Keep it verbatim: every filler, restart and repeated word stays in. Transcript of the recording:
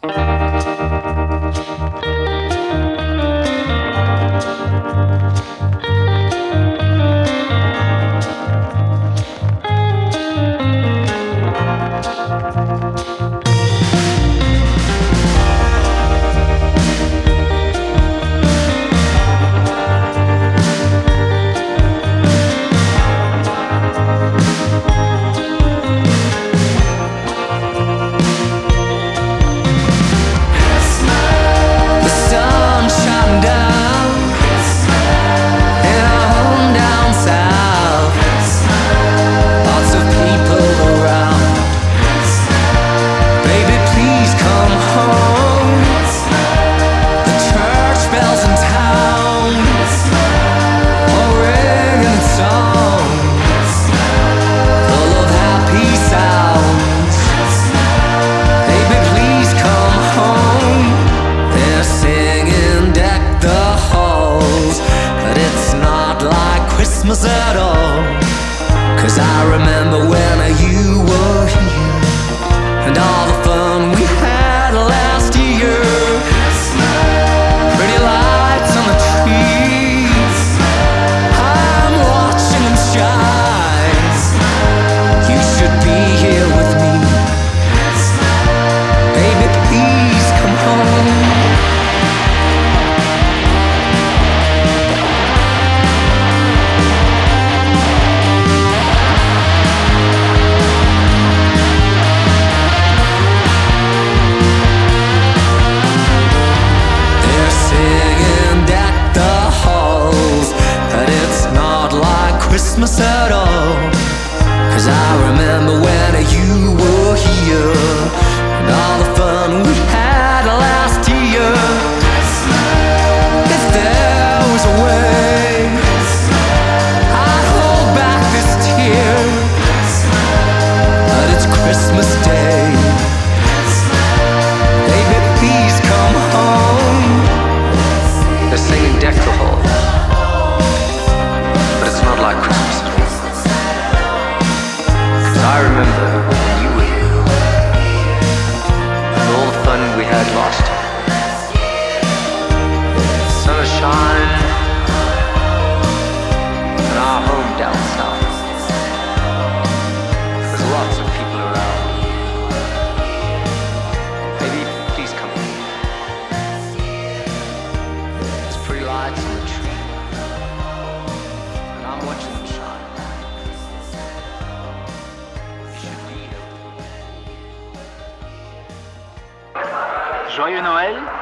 At all, 'cause I remember when you were here and all the fun we had last year. Pretty lights on the trees, I'm watching them shine. You should be here with me, baby, please come home. Christmas at all, 'cause I remember when you were here and all the fun we had last year. If there was a way, I'd hold back this tear, but it's Christmas Day. Baby, please come home. They're singing Deck the Hall, like Christmas at all. 'Cause I remember when you were here and all the fun we had last year. The sun is shining in our home down south. There's lots of people around. Maybe please come in. There's pretty lights on the tree, I'm watching them shine. You should be here. Joyeux Noël.